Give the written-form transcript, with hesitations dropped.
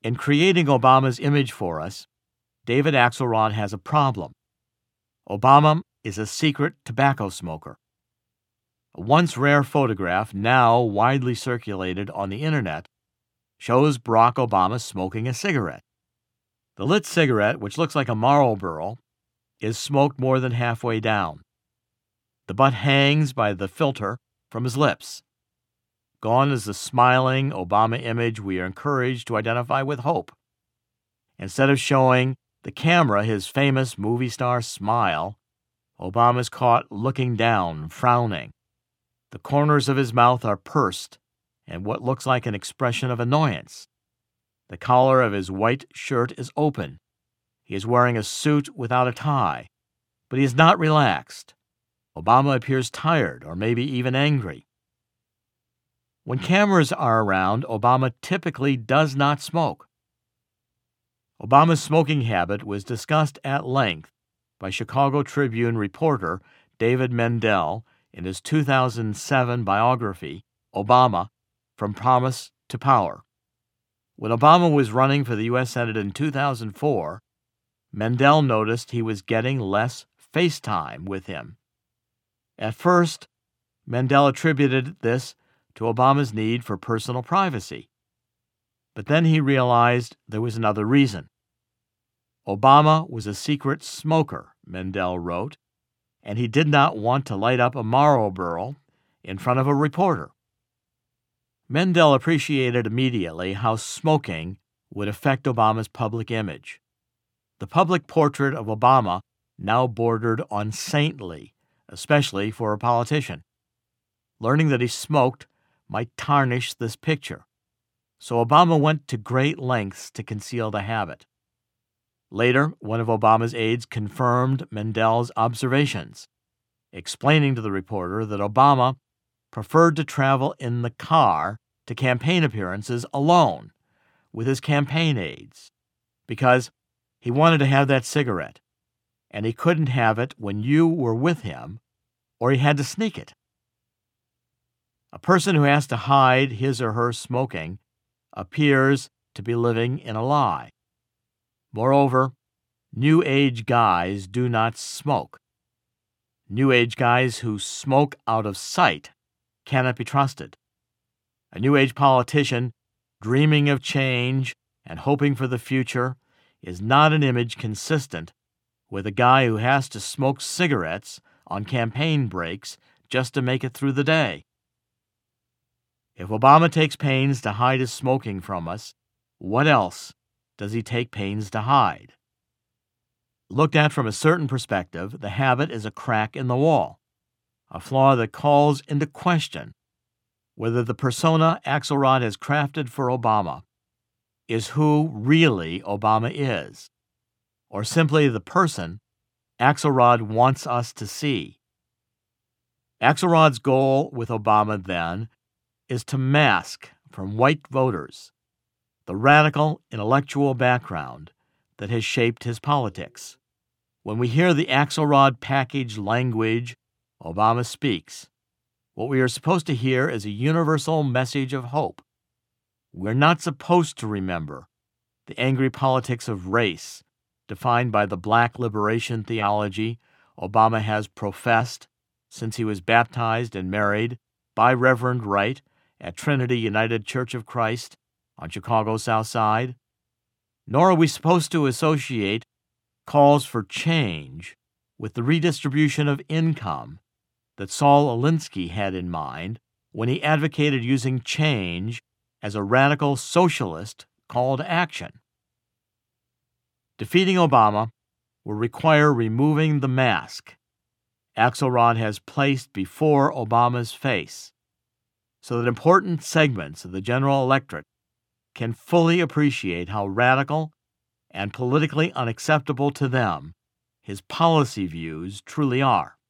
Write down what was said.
In creating Obama's image for us, David Axelrod has a problem. Obama is a secret tobacco smoker. A once rare photograph, now widely circulated on the internet, shows Barack Obama smoking a cigarette. The lit cigarette, which looks like a Marlboro, is smoked more than halfway down. The butt hangs by the filter from his lips. Gone is the smiling Obama image we are encouraged to identify with hope. Instead of showing the camera his famous movie star smile, Obama's caught looking down, frowning. The corners of his mouth are pursed and what looks like an expression of annoyance. The collar of his white shirt is open. He is wearing a suit without a tie, but he is not relaxed. Obama appears tired or maybe even angry. When cameras are around, Obama typically does not smoke. Obama's smoking habit was discussed at length by Chicago Tribune reporter David Mendel in his 2007 biography, Obama, From Promise to Power. When Obama was running for the U.S. Senate in 2004, Mendel noticed he was getting less face time with him. At first, Mendel attributed this to Obama's need for personal privacy. But then he realized there was another reason. Obama was a secret smoker, Mendel wrote, and he did not want to light up a Marlboro in front of a reporter. Mendel appreciated immediately how smoking would affect Obama's public image. The public portrait of Obama now bordered on saintly, especially for a politician. Learning that he smoked might tarnish this picture, so Obama went to great lengths to conceal the habit. Later, one of Obama's aides confirmed Mendel's observations, explaining to the reporter that Obama preferred to travel in the car to campaign appearances alone with his campaign aides because he wanted to have that cigarette, and he couldn't have it when you were with him, or he had to sneak it. A person who has to hide his or her smoking appears to be living in a lie. Moreover, New Age guys do not smoke. New Age guys who smoke out of sight cannot be trusted. A New Age politician dreaming of change and hoping for the future is not an image consistent with a guy who has to smoke cigarettes on campaign breaks just to make it through the day. If Obama takes pains to hide his smoking from us, what else does he take pains to hide? Looked at from a certain perspective, the habit is a crack in the wall, a flaw that calls into question whether the persona Axelrod has crafted for Obama is who really Obama is, or simply the person Axelrod wants us to see. Axelrod's goal with Obama, then, is to mask from white voters the radical intellectual background that has shaped his politics. When we hear the Axelrod package language Obama speaks, what we are supposed to hear is a universal message of hope. We're not supposed to remember the angry politics of race defined by the black liberation theology Obama has professed since he was baptized and married by Reverend Wright at Trinity United Church of Christ on Chicago's South Side. Nor are we supposed to associate calls for change with the redistribution of income that Saul Alinsky had in mind when he advocated using change as a radical socialist call to action. Defeating Obama will require removing the mask Axelrod has placed before Obama's face, so that important segments of the general electorate can fully appreciate how radical and politically unacceptable to them his policy views truly are.